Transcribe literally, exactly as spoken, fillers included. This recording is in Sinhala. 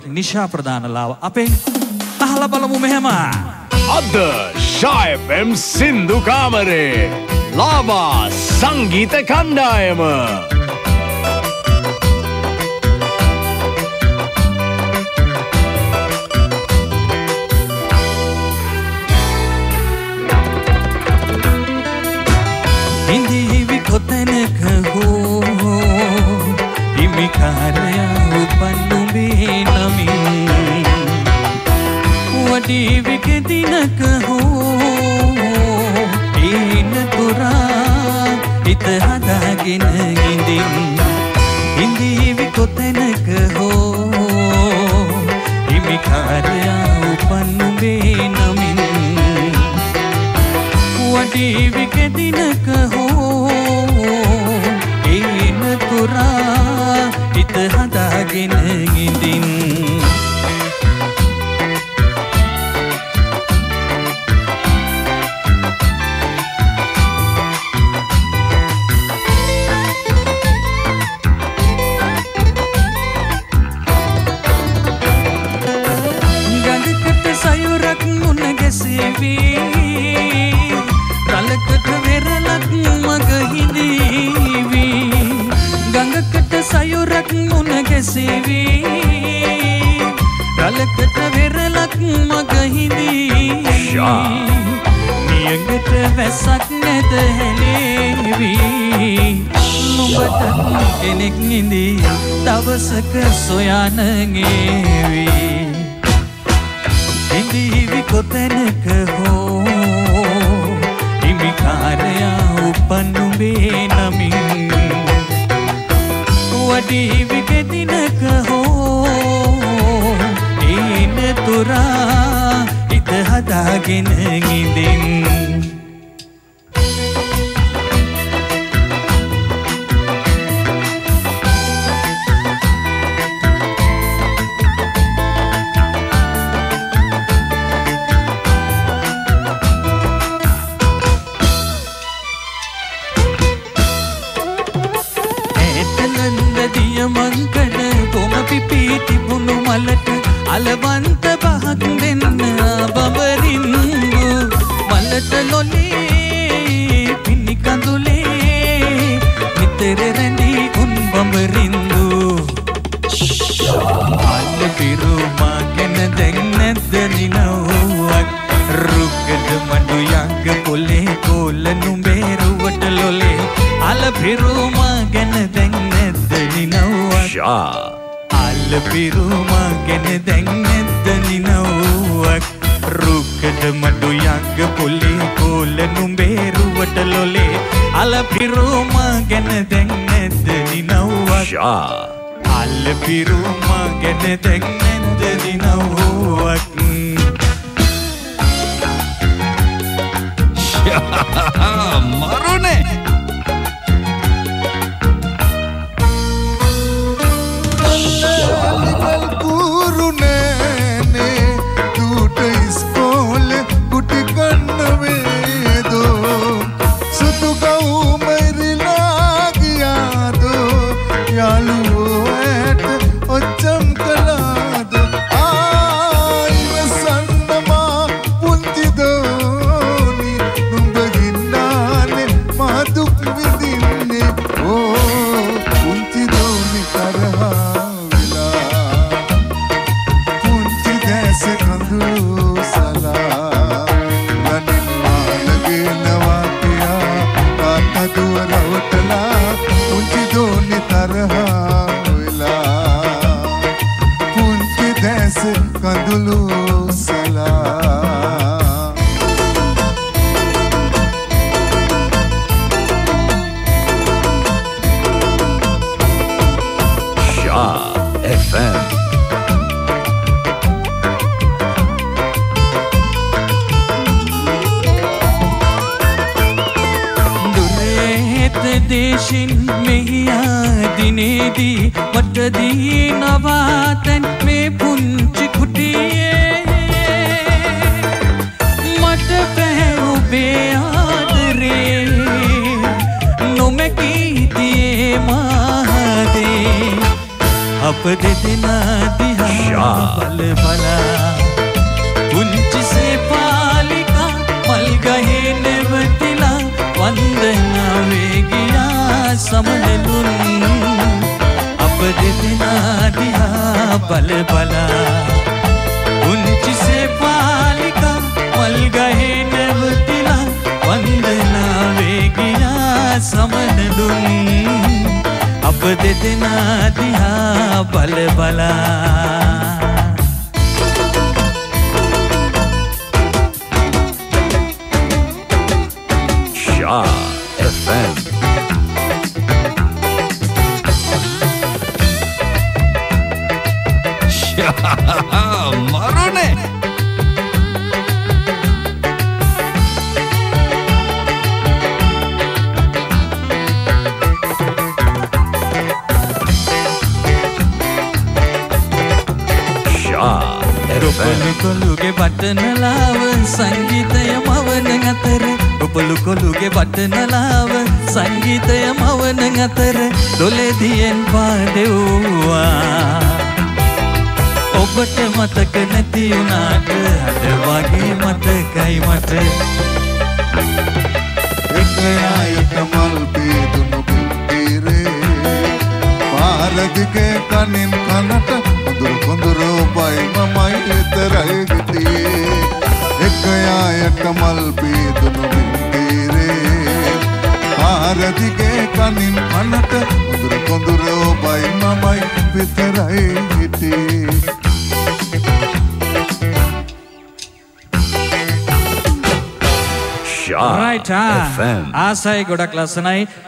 නිශා ප්‍රදානලාව අපේ අහලා බලමු මෙහෙම. අද ෂා එෆ් එම් සින්දු කාමරේ ලාබා සංගීත කණ්ඩායම ඉන්දිවි කොතැනක හෝ හිමිකාරය උපන්නුඹේ නමින් වඩී විකදිනක හෝ ඒන තුරා හිත හදාගෙන ඉඳින් ඉන්දිවි කොතැනක හෝ හිමිකාරය උපන්නුඹේ නමින් වඩී විකදිනක හෝ ඒන තුරා හිත හදාගෙන ඉඳින් ගඟකට සයුරක් මුණ ගැසෙවී රලකට වෙරළක් මග හිඳීවී ගඟකට සයුරක් මුණ ගැසෙවී රලකට වෙරළක් මග හිඳීවී නියඟට වැසක් නැද හැලේවී නුඹට කෙනෙක් නිදී දවසක සොයනගේවී ඉන්දිවි කොතැනක හෝ හිමිකාරයා උපන්නුඹේ නමින් වඩී විකදිනක හෝ ඒන තුරා හිත හදාගෙන ඉඳින් මංකඩ කොම පිපී තිබුණු මලට අලවන්ත පහක් දෙන්න බබරින්දු මලට ලොලේ පිණි කඳුලේ නිතර රැඳී උන් බබරින්දු අල්ල පිරුමා ගැන දැන් නැද්ද නිනව්වක් රුක්කඩ මඩු යංග පොලේ කොල්ල නුඹේ රුවට ලොලේ අල පිරුමා ගැන දැන් අල්ල පිරුමා ගැන දැන් නැද්ද නිනව්වක් රුක්කඩ මඩු යංග පොලේ කොල්ල නුඹේ රුවට ලොලේ අල පිරුමා ගැන දැන් නැද්ද නිනව්වක් අල්ල පිරුමා ගැන දැන් නැද්ද නිනව්වක් මරුනේ දේශින් මෙහියා දිනේදී වටදී නවාතැන් මේ පුංචි කුටියේ මට පැහැ ඔබේ ආදරේ නොමැකී තියේ මාදේ අප දෙදෙනා දිහා බල බලා පුංචි සේපාලිකා මල් ගහේ නැවතිලා වන්දනාවේ ගියා සමනලුන් අප දෙදෙනා දිහා බල බලා පුංචි සේපාලිකා මල් ගහේ නැවතිලා වන්දනාවේ ගියා සමනලුන් අප දෙදෙනා දිහා බල බලා Shah F M Shah Marune Rupulu koluge batanalawa sangeetaya mavana athara Rupulu koluge batanalawa sangeetaya mavana athara dolediyen paadewwa ඔබට මතක නැති වුණාට අද වගේ මතකයි මට එකයයිට මල් බේදුණු පිටිරේ පාරදිගේ කනින් කනට කුඳුරු කුඳුරු බයි මමයි විතරයි ගිටියේ එකයයිට මල් බේදුණු පිටිරේ පාරදිගේ කනින් කනට කුඳුරු කුඳුරු බයි මමයි විතරයි ගිටියේ Shah Right, F M ආසයි ගොඩක් ලස්සනයි